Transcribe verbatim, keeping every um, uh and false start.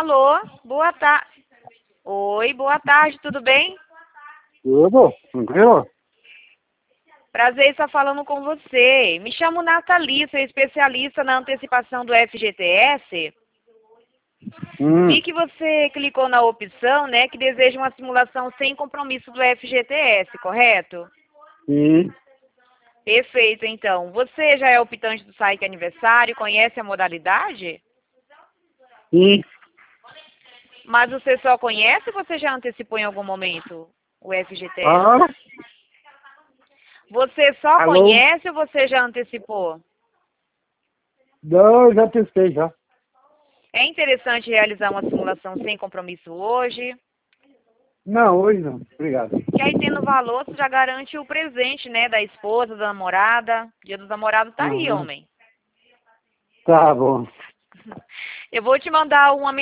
Alô, boa tarde. Oi, boa tarde, tudo bem? Tudo? Tranquilo? Prazer estar falando com você. Me chamo Nathalie, sou especialista na antecipação do F G T S. Hum, Vi que você clicou na opção, né, que deseja uma simulação sem compromisso do F G T S, correto? sim, Perfeito, então. Você já é optante do Saik Aniversário, conhece a modalidade? sim. Mas você só conhece ou você já antecipou em algum momento o F G T S? Ah, Você só alô? conhece ou você já antecipou? Não, eu já testei já. É interessante realizar uma simulação sem compromisso hoje, Não, hoje não. Obrigado. que aí tendo valor você já garante o presente, né, da esposa, da namorada. Dia dos namorados tá aí, Uhum. homem. Tá bom. Eu vou te mandar uma